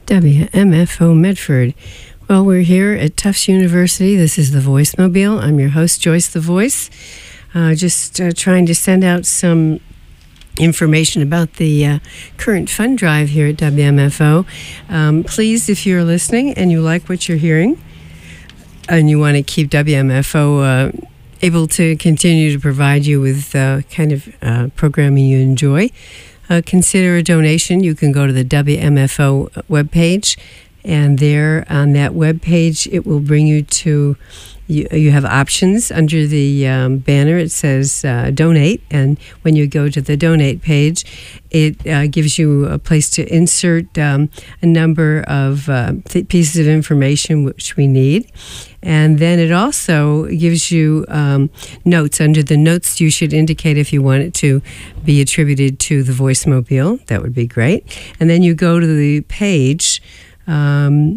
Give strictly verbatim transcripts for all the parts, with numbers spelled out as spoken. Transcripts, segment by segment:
W M F O Medford. Well, we're here at Tufts University. This is the Voice Mobile. I'm your host, Joyce the Voice. Uh, just uh, trying to send out some information about the uh, current fund drive here at W M F O. Um, please, if you're listening and you like what you're hearing and you want to keep W M F O uh, able to continue to provide you with uh, kind of uh, programming you enjoy, uh, consider a donation. You can go to the W M F O webpage, and there on that webpage, it will bring you to You, you have options under the um, banner. It says uh, donate, and when you go to the donate page, it uh, gives you a place to insert um, a number of uh, th- pieces of information which we need. And then it also gives you um, notes. Under the notes, you should indicate if you want it to be attributed to the Voice Mobile. That would be great. And then you go to the page, um,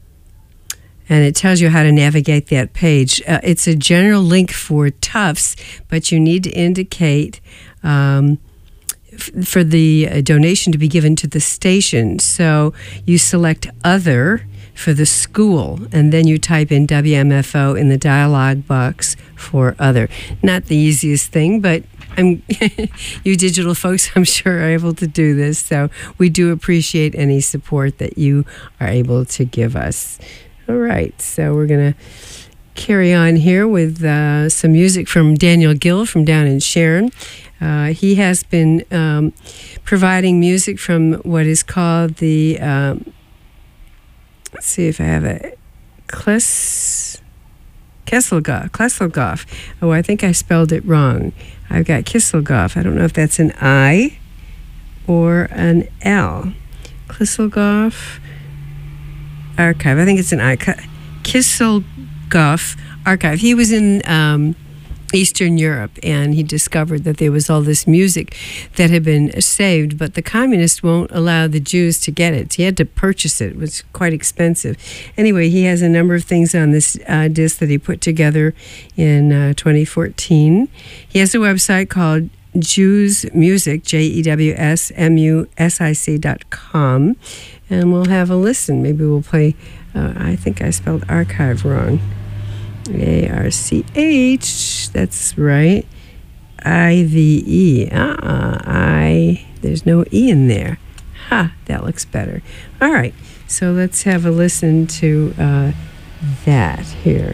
and it tells you how to navigate that page. Uh, it's a general link for Tufts, but you need to indicate um, f- for the uh, donation to be given to the station. So you select Other for the school, and then you type in W M F O in the dialog box for Other. Not the easiest thing, but I'm you digital folks, I'm sure, are able to do this. So we do appreciate any support that you are able to give us. All right, so we're going to carry on here with uh, some music from Daniel Gill from down in Sharon. Uh, he has been um, providing music from what is called the, um, let's see if I have a, Kles, Kesselgoff, Kesselgoff. Oh, I think I spelled it wrong. I've got Kesselgoff. I don't know if that's an I or an L. Kesselgoff Archive. I think it's an archive. Kesselgoff Archive. He was in um, Eastern Europe, and he discovered that there was all this music that had been saved, but the communists won't allow the Jews to get it. So he had to purchase it. It was quite expensive. Anyway, he has a number of things on this uh, disc that he put together in uh, twenty fourteen. He has a website called Jews Music, J E W S M U S I C dot com. And we'll have a listen. Maybe we'll play, uh, I think I spelled archive wrong. A R C H, that's right. I V E. Uh-uh, I, there's no E in there. Ha, that looks better. All right, so let's have a listen to uh, that here.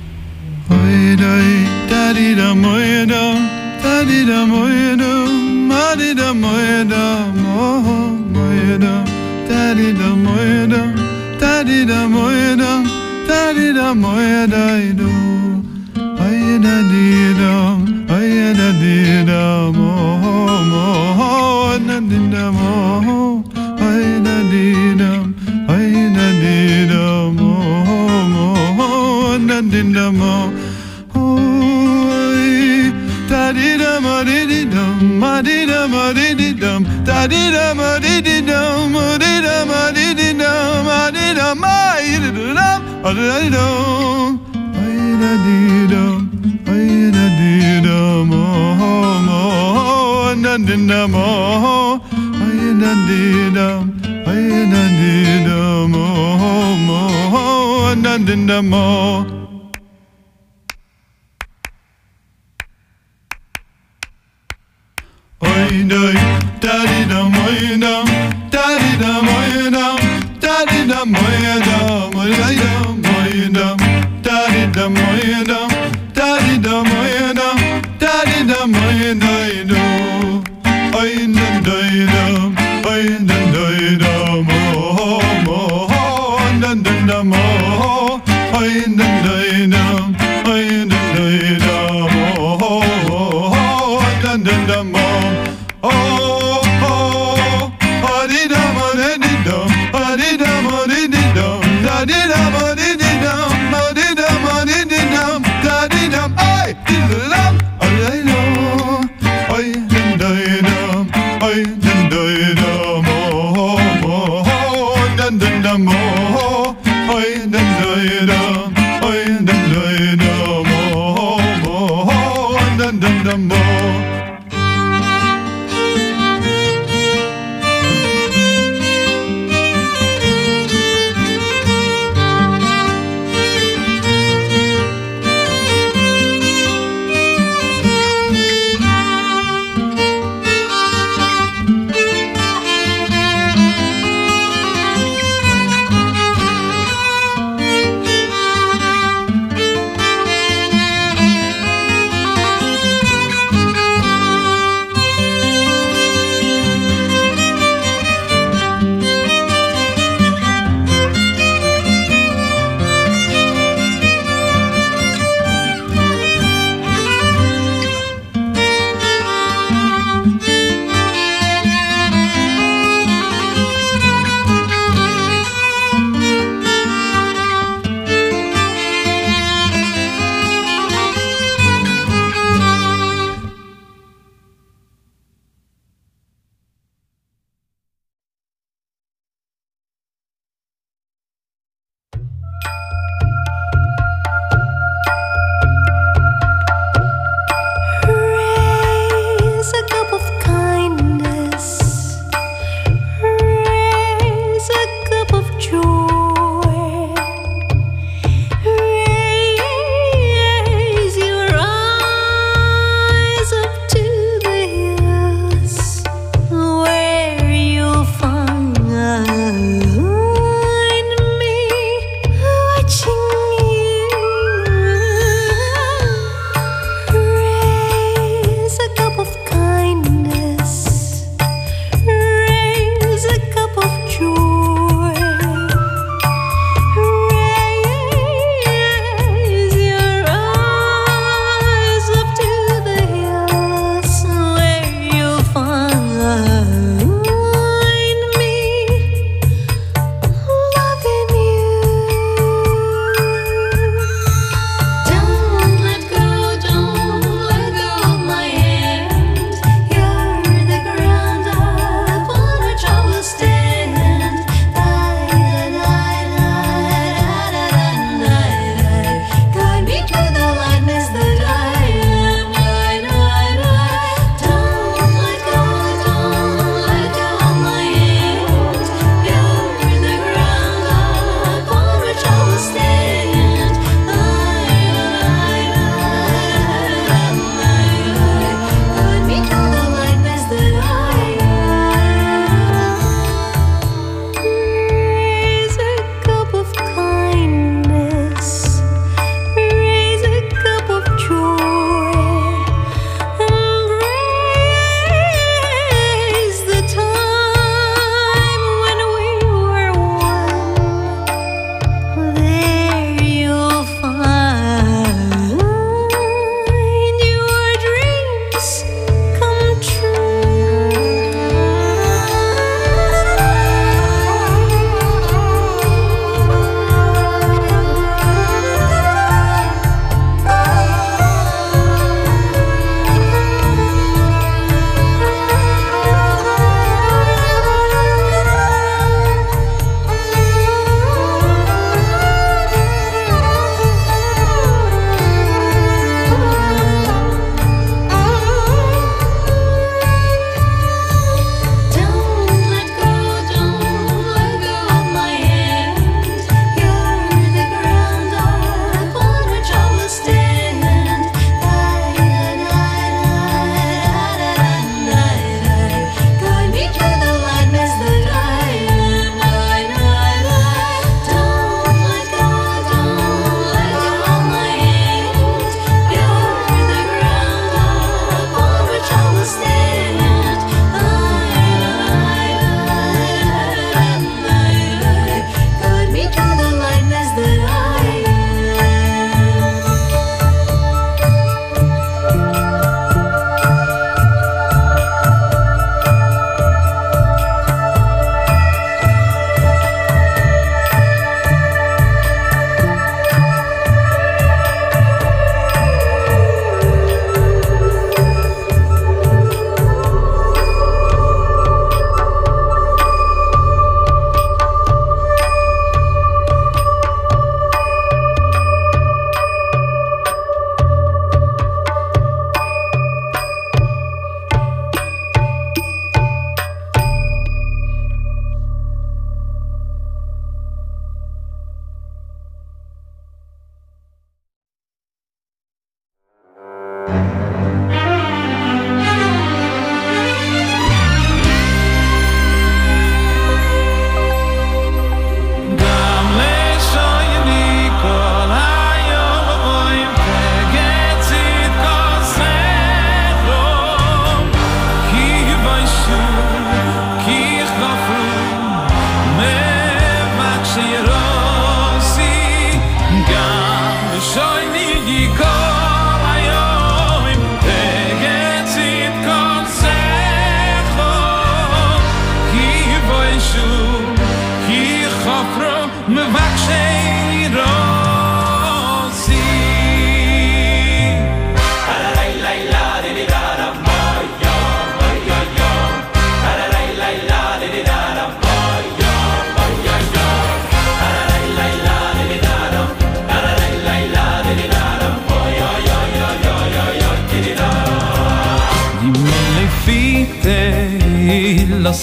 Daddy da moeda, daddy da moeda, daddy da moeda do. Ay da di da, ay da di da mo mo, da di da mo, ay da di da, ay da di da mo mo, da di da mo. Oy, daddy da ma di di dum, ma di da ma di di dum, daddy da ma di di dum, ma di da ma di di dum, ma di da ma di di dum, ma di da dum, ay da di dum, ay da di dum, oh oh, da di dum, oh, ay da di dum, ay da di dum, oh oh, da di dum, oh. Oy doy, daddy dum, oy dum, daddy dum, oy dum, daddy dum, oy dum, oy dum, oy dum, daddy dum, oy dum, daddy dum, oy dum, daddy dum, oy dum, oy dum, doy dum, oy dum, doy dum, oh oh, dum dum dum, oh, oy dum, doy dum, oy dum, doy dum, oh oh, dum dum dum, oh. Oh, oh, oh, di dum, oh, di dum, oh, di dum, oh, di dum, da di dum, oh, di dum, oh, di dum, oh, di dum, da di dum, ay, di dum, oh, di dum, ay, dum, di dum, ay, dum, di dum, oh, oh, oh, dum, dum, dum, oh, ay, dum, di dum, ay, dum, di dum, oh, oh, dum, dum, dum, oh.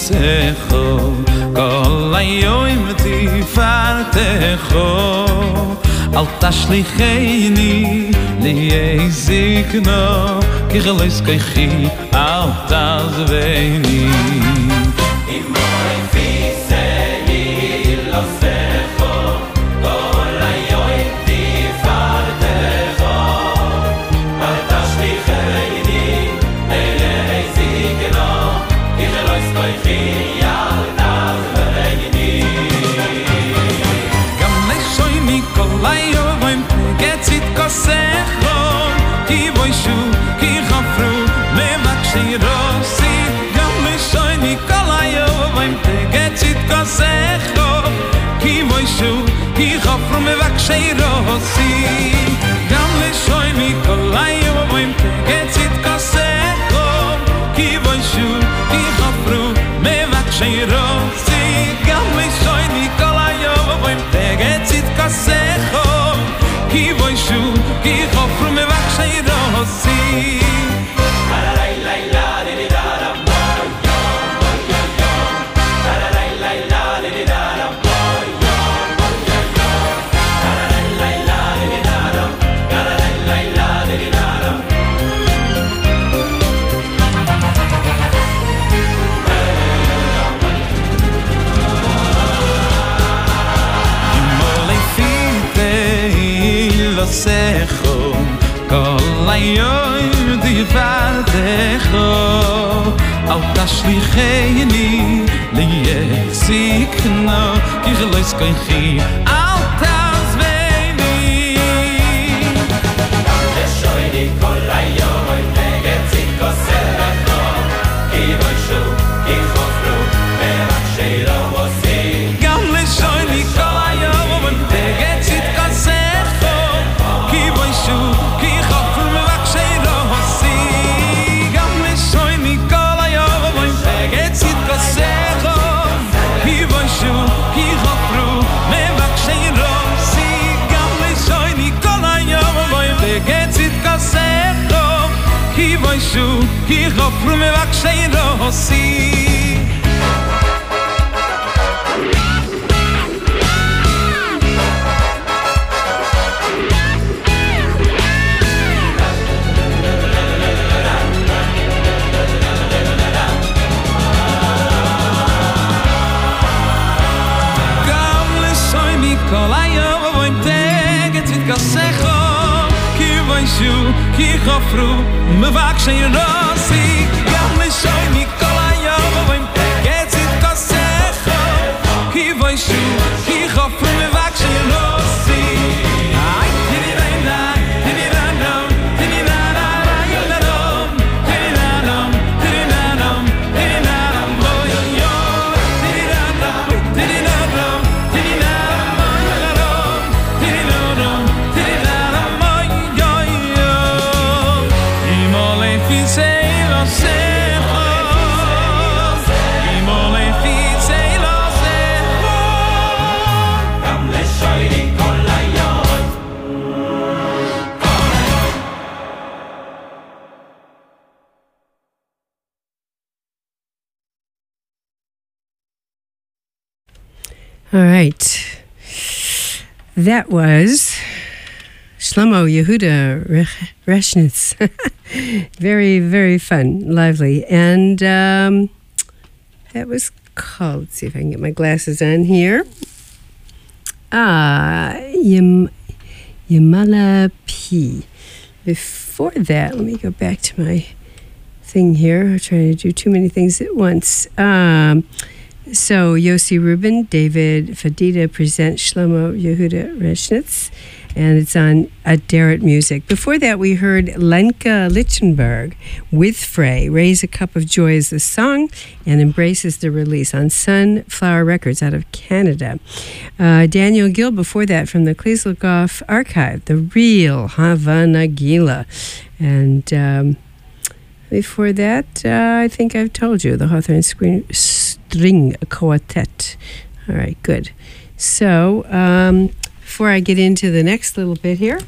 secho kol ayoim tifartecho al tashlicheni liyezikno ki gelois kaychi al tazveni imoy fisei lo secho kol ayoim tifartecho al tashlicheni liyezikno ki gelois kaychi al tazveni gam neshoy nikolayo vim getzit kosecho ki voishu ki khafru me vakshirosi gam neshoy nikolayo vim getzit kosecho ki voishu ki khafru me vakshirosi gam neshoy nikolayo vim getzit kosecho ki voishu ki khafru me vakshirosi gam neshoy nikolayo vim getzit kosecho ki voishu ki khofru me vakshirosi la la la la di da da boy yo boy yo la la la la la di da da boy yo boy yo la la la la di da da la la la la di da da lo secho kol ayoim divardecho al tashlicheni liyezikno ki gelois kaychi al tazveni leshoy nikol ayoim getzit kosecho ki voishu ki khofru me vakshirosi gam leshoy nikol ayoim getzit kosecho ki voishu ki khofru me vakshirosi gam leshoy nikolayo vim getzit kosecho ki voishu ki khofru me vakshirosi gam leshoy nikolayo vim getzit kosecho ki voishu ki khofru me vakshirosi ki khofru me vakshirosi gam leshoy nikolayo vim getzit kosecho ki voishu ki khofru me vakshirosi ay dini rena dini rana dini rana dini rana dini rana dini rana boy yo dini rana dini rana dini rana dini rana dini rana boy yo imole fisei lo secho imole fisei lo secho gam leshoy nikolayo All right. That was Shlomo Yehuda Reshnitz. Very, very fun, lively. And um, that was called, let's see if I can get my glasses on here. Ah, Yim, Yamala P. Before that, let me go back to my thing here. I'm trying to do too many things at once. Um, so Yossi Rubin, David Fadida present Shlomo Yehuda Reshnitz, and it's on Aderet Music. Before that, we heard Lenka Lichtenberg with Frey, Raise a Cup of Joy is the song, and Embrace is the release on Sunflower Records out of Canada. Uh, Daniel Gill before that from the Klezlikoff Archive, The Real Havana Gila. And um, before that, uh, I think I've told you, the Hawthorne String, String Quartet. All right, good. So, um, before I get into the next little bit here,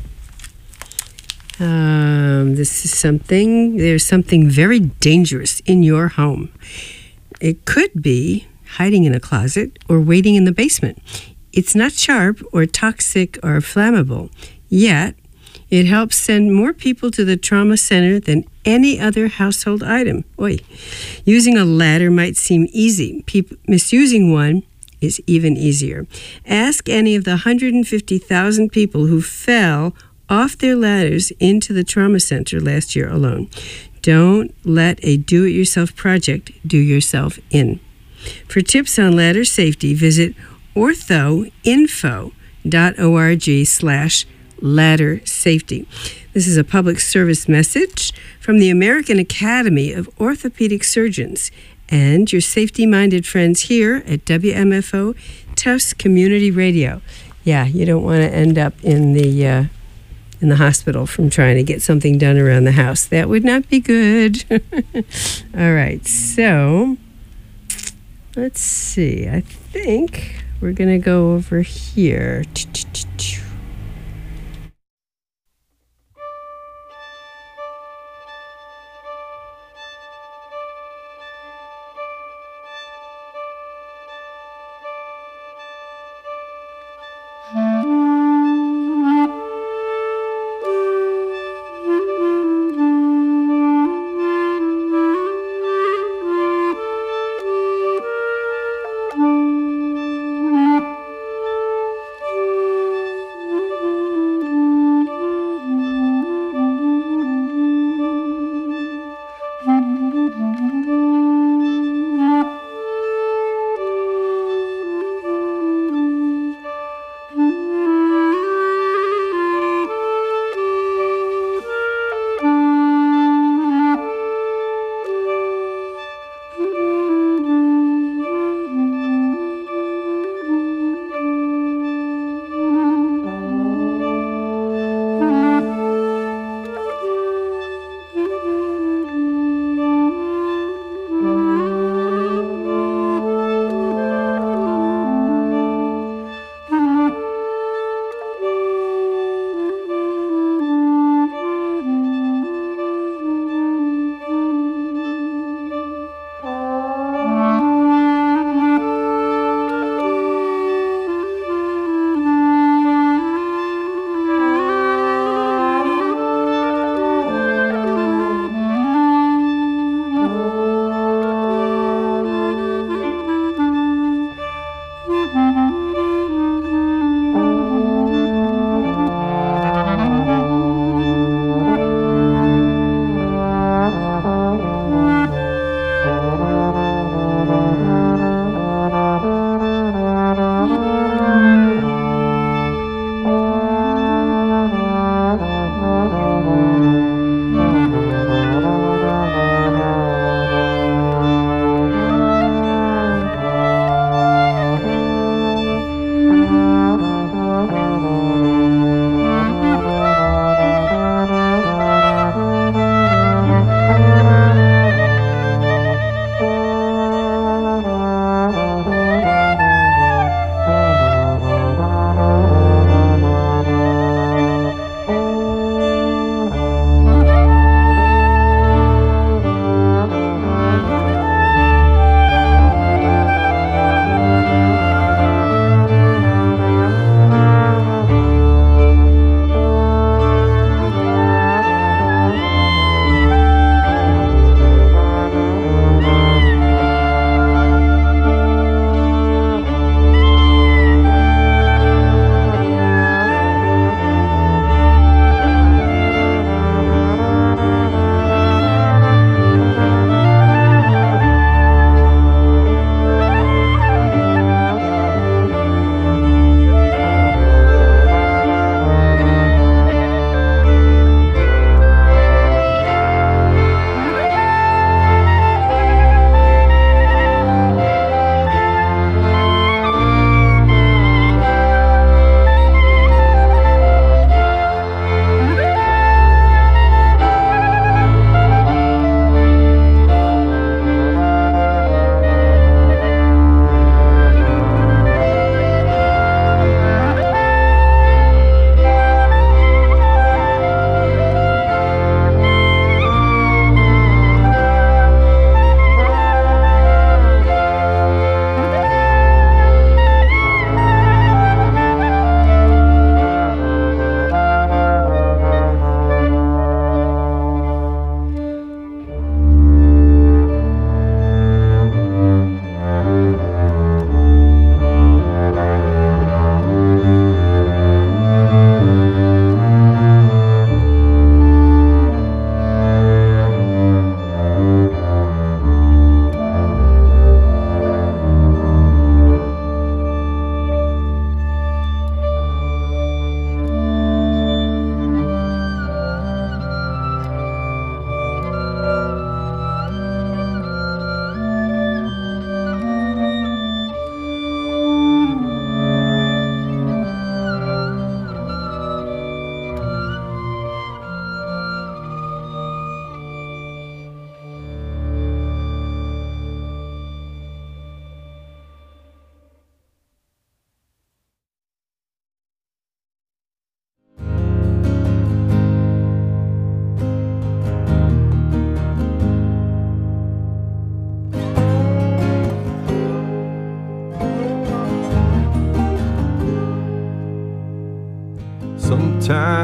um, this is something, there's something very dangerous in your home. it could be hiding in a closet or waiting in the basement. It's not sharp or toxic or flammable, yet it helps send more people to the trauma center than any other household item. Oy. Using a ladder might seem easy. Peop- misusing one is even easier. Ask any of the one hundred fifty thousand people who fell off their ladders into the trauma center last year alone. Don't let a do-it-yourself project do yourself in. For tips on ladder safety, visit orthoinfo dot org slash ladder safety. This is a public service message from the American Academy of Orthopedic Surgeons and your safety-minded friends here at W M F O Tufts Community Radio. Yeah, you don't want to end up in the uh, in the hospital from trying to get something done around the house. That would not be good. All right, so let's see. I think we're going to go over here.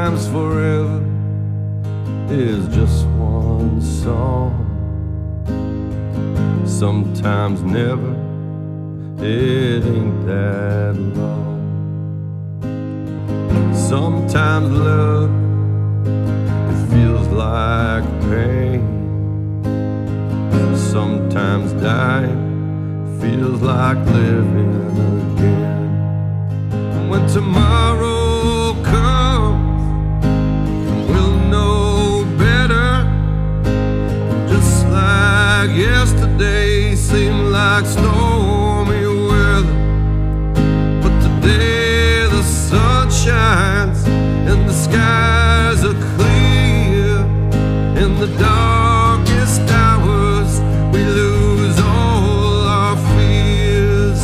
Sometimes forever is just one song. Sometimes never, it ain't that long. Sometimes love, it feels like pain. Sometimes dying feels like living again. When tomorrow comes, we'll know better. Just like yesterday seemed like stormy weather, but today the sun shines and the skies are clear. In the darkest hours we lose all our fears.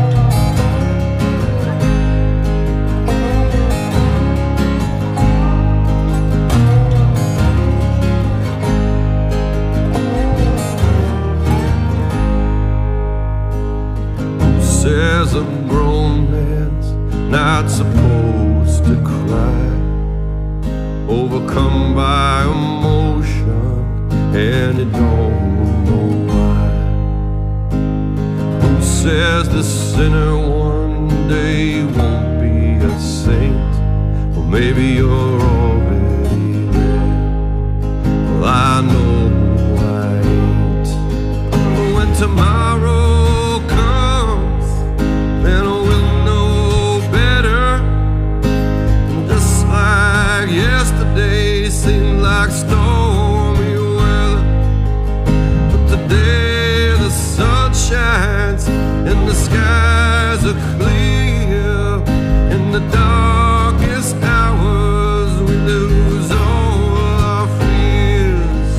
Who says a grown man's not supposed to cry? Overcome by emotion and he don't know why. Who says the sinner one day won't be a saint? Well, maybe you're already there. Well, I know I ain't. When tomorrow comes, then we'll know better. Just like yesterday seemed like stormy weather, but today the sun shines and the skies are clear. In the darkest hours we lose all our fears.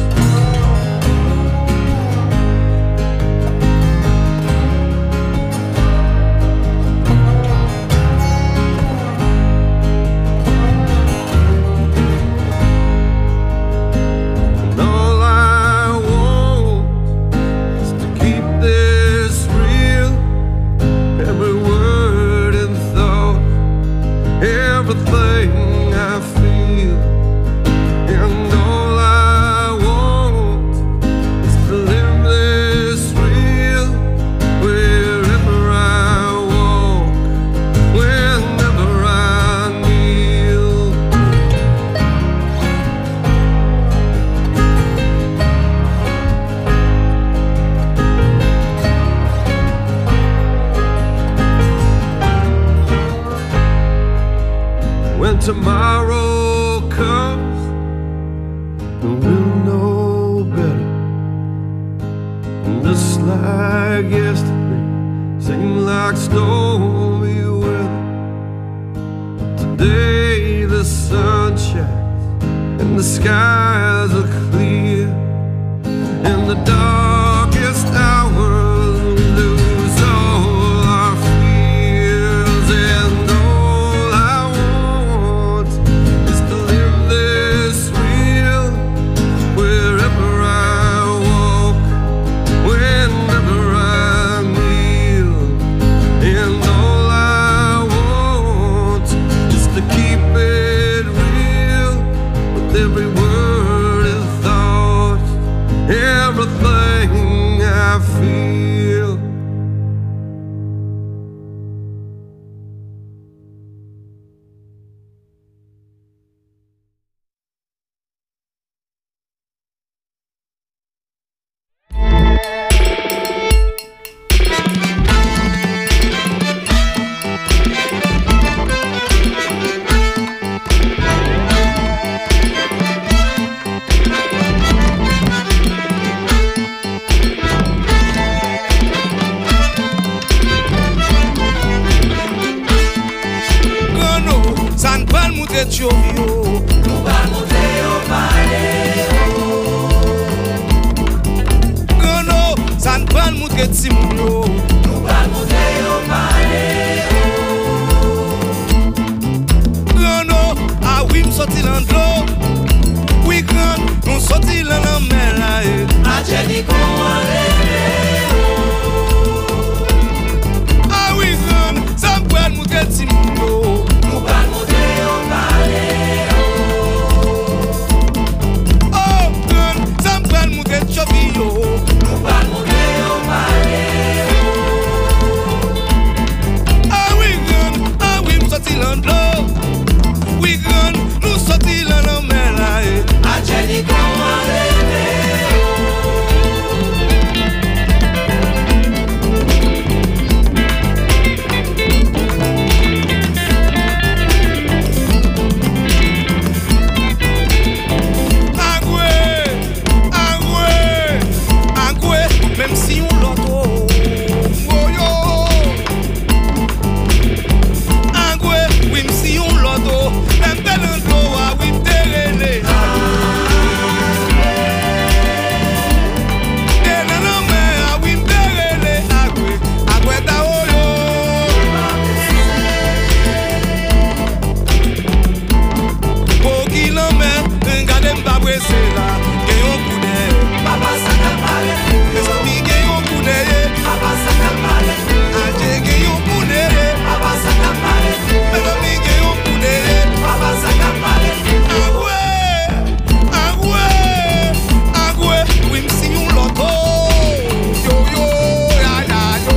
babesela, que yo pude. Papa Sacapale, mes amis que yo pude. Papa Sacapale, aje que yo pude. Papa Sacapale, mes amis que yo pude. Papa Sacapale, agüe, agüe, agüe, oui m'si un loto. Yo yo, ya ya yo,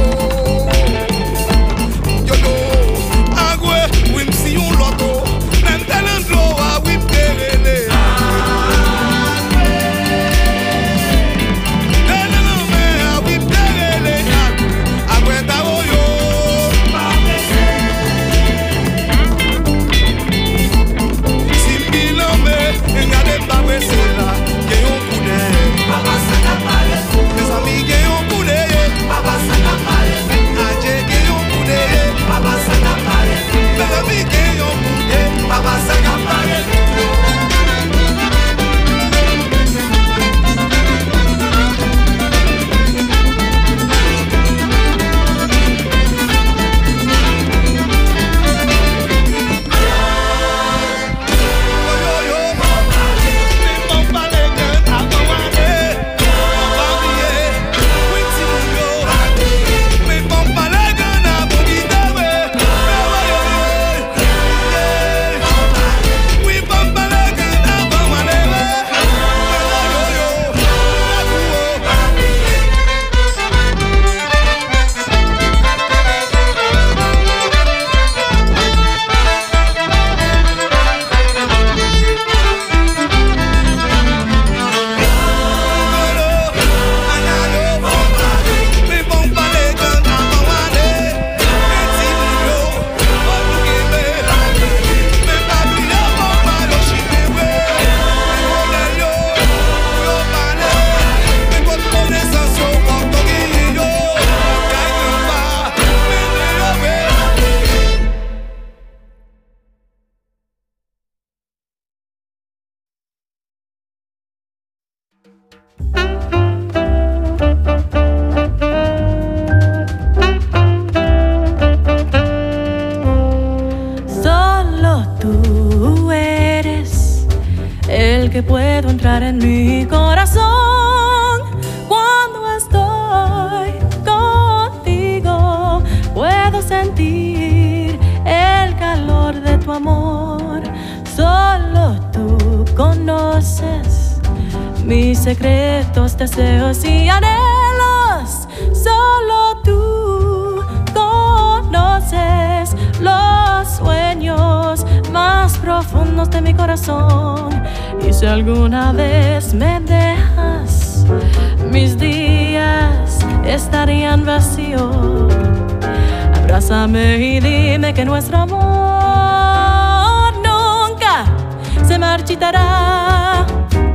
yo yo, agüe, oui m'si un loto. Même talent loa, oui m'terele. Que puedo entrar en mi corazón cuando estoy contigo. Puedo sentir el calor de tu amor. Solo tú conoces mis secretos, deseos y anhelos. Solo tú conoces los sueños más profundos de mi corazón. Y si alguna vez me dejas, mis días estarían vacíos. Abrázame y dime que nuestro amor nunca se marchitará.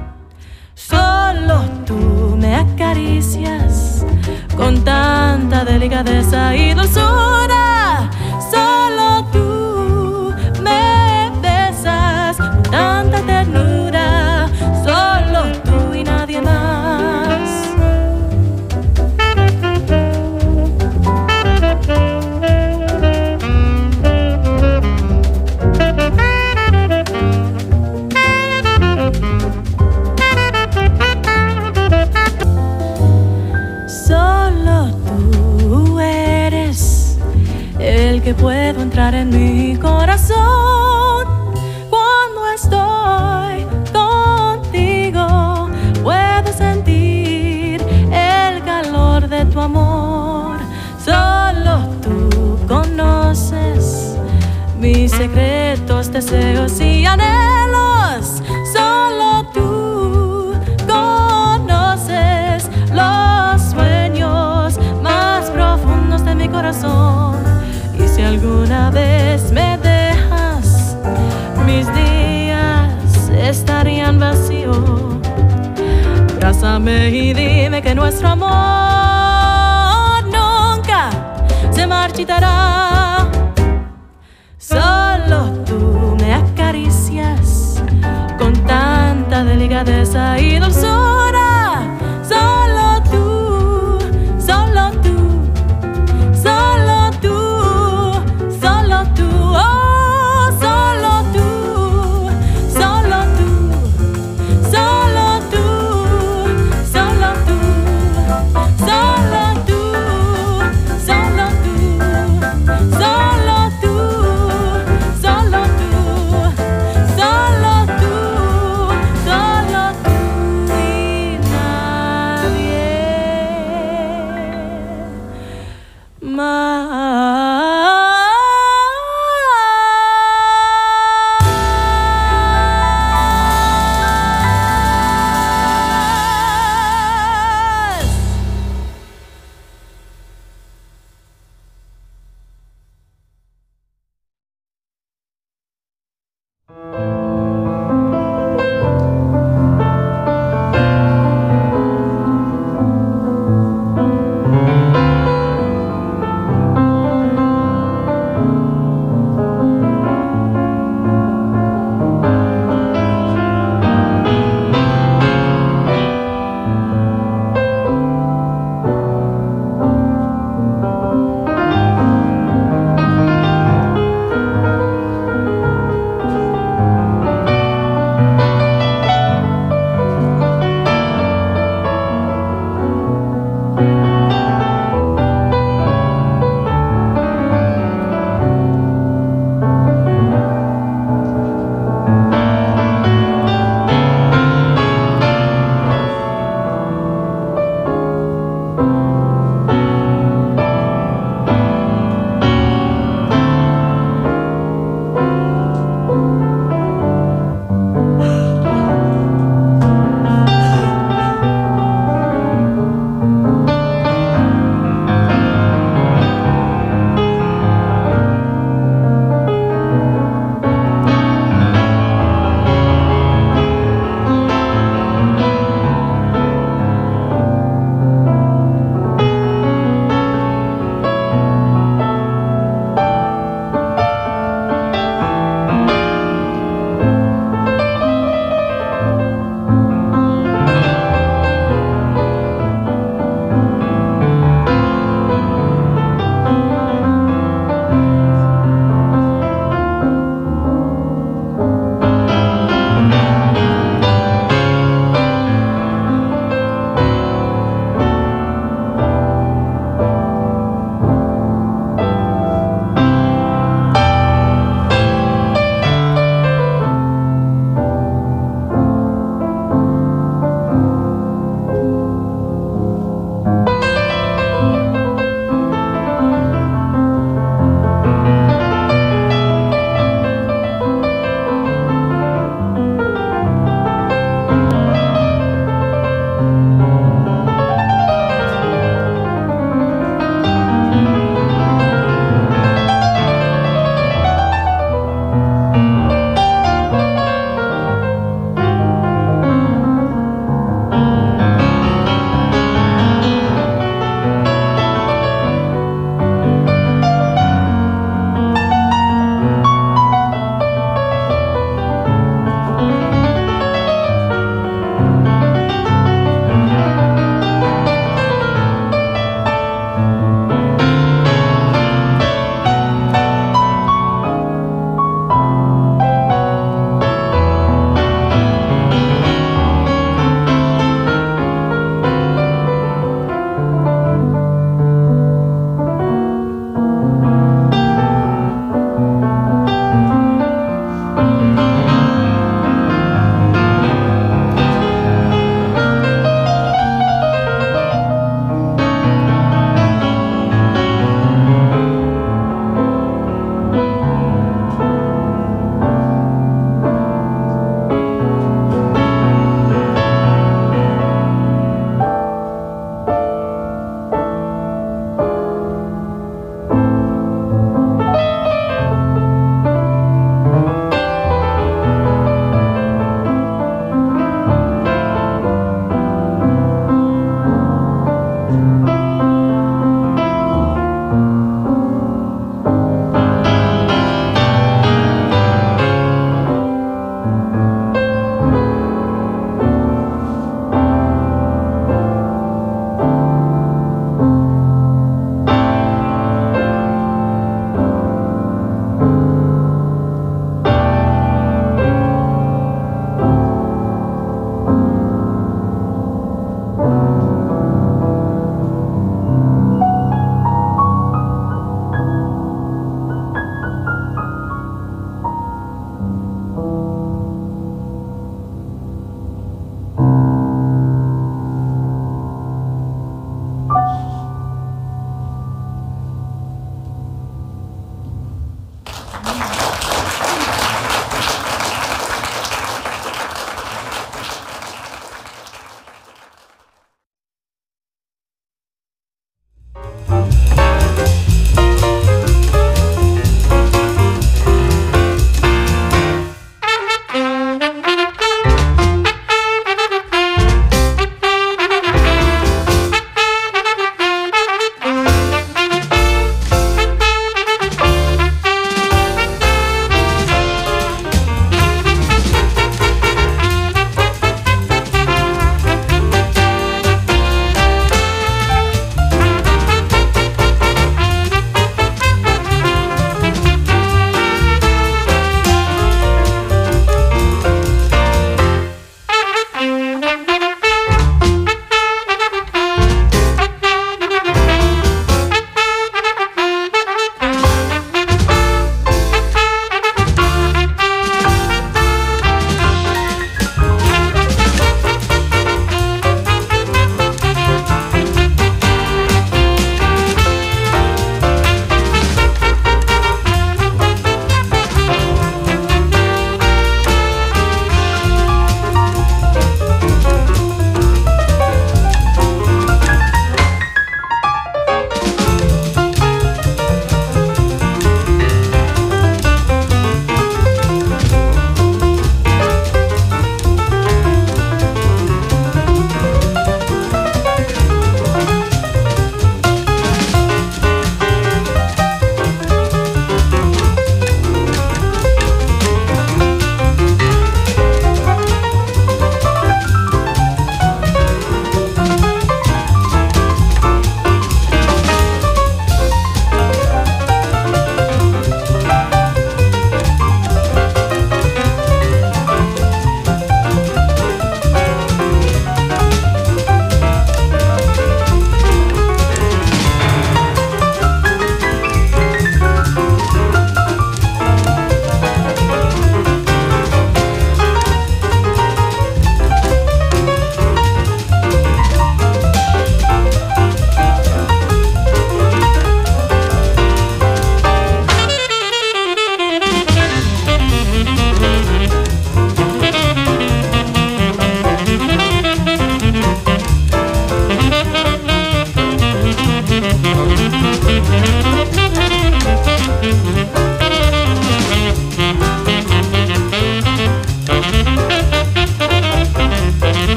Solo tú me acaricias con tanta delicadeza y dulzura. Solo tú me besas con tanta ternura. Solo tú y nadie más. Solo tú eres el que puedo entrar en mi corazón cuando estoy contigo. Puedo sentir el calor de tu amor. Solo tú conoces mis secretos, deseos y anhelos. Solo tú conoces los sueños más profundos de mi corazón. Y si alguna vez me dejas, mis días estarían vacíos. Abrázame y dime que nuestro amor nunca se marchitará. Solo tú me acaricias con tanta delicadeza y dulzura. Solo tú, solo tú, solo tú, solo tú, oh, solo tú, solo tú, solo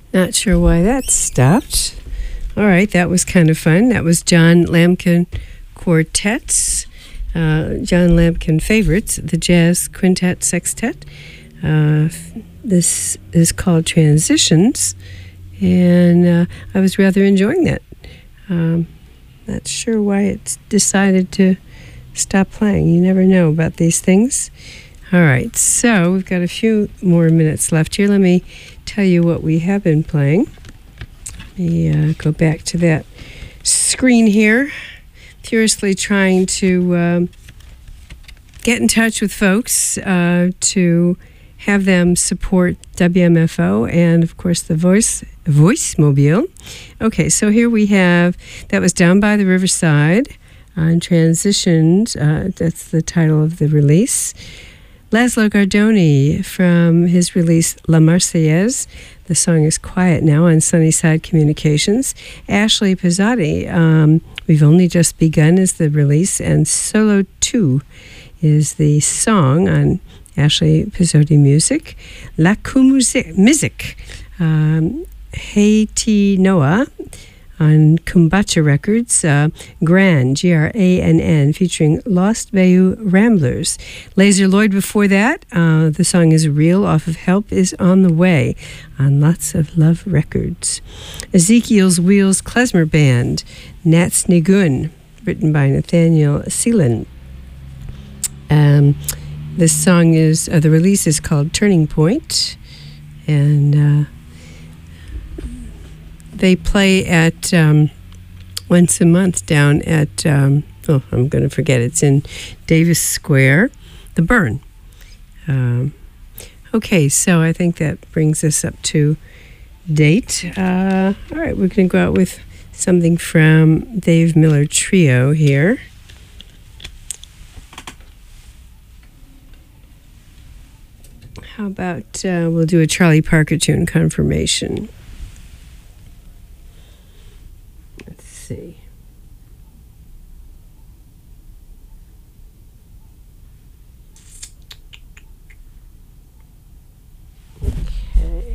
Not sure why that stopped. All right, that was kind of fun. That was John Lamkin Quartets, uh, John Lamkin Favorites, the Jazz Quintet Sextet. Uh, this is called Transitions, and uh, I was rather enjoying that. Um, not sure why it decided to stop playing. You never know about these things. All right, so we've got a few more minutes left here. Let me tell you what we have been playing. Let me uh, go back to that screen here. Furiously trying to um, get in touch with folks uh, to have them support W M F O and, of course, the Voice Voice Mobile. Okay, so here we have, that was Down by the Riverside on Transitions. Uh, that's the title of the release. Laszlo Gardoni from his release La Marseillaise. The song is Quiet Now on Sunnyside Communications. Ashley Pizzotti, um, We've Only Just Begun is the release, and Solo two is the song on Ashley Pizzotti Music. La Music, um, Haiti Noah on Kumbacha Records. Uh, Gran, G R A N N, featuring Lost Bayou Ramblers. Laser Lloyd before that. Uh, the song is Real off of Help Is on the Way on Lots of Love Records. Ezekiel's Wheels Klezmer Band, Nats Nigun, written by Nathaniel Seelan. Um, this song is, uh, the release is called Turning Point, and uh, they play at um, once a month down at, um, oh, I'm going to forget, it's in Davis Square, the Burn. Um, okay, so I think that brings us up to date. Uh, all right, we're going to go out with something from Dave Miller Trio here. How about uh, we'll do a Charlie Parker tune, Confirmation. Let's see. Okay.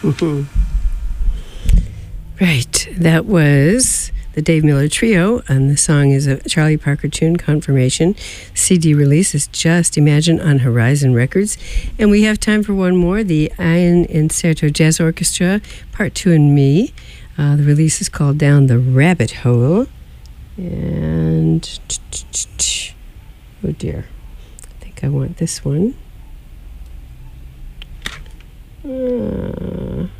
Right, that was the Dave Miller Trio, and the song is a Charlie Parker tune, Confirmation. C D release is Just Imagine on Horizon Records. And we have time for one more, the Ian Incerto Jazz Orchestra, Part two and Me. Uh, the release is called Down the Rabbit Hole. And, oh dear, I think I want this one. Uh,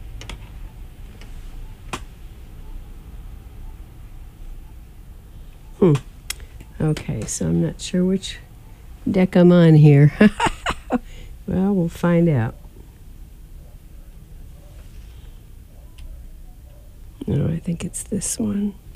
Hmm. Okay, so I'm not sure which deck I'm on here. Well, we'll find out. No, I think it's this one.